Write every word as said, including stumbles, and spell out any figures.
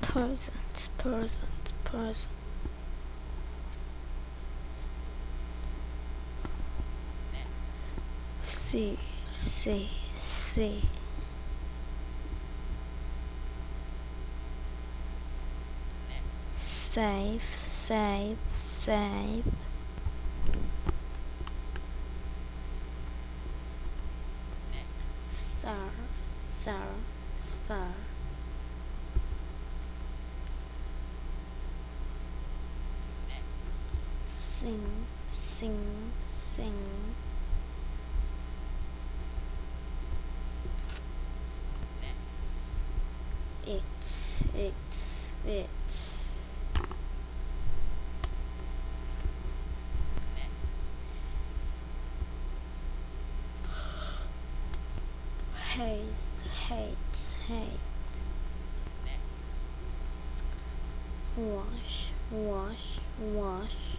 present, present, present. Next. See, see, see. Next. Save, save, save. Next. Star, star, star. Next. Sing, sing, sing. Next. It, it, it. Next. Hate, hate, hate. Next. Wash, wash, wash.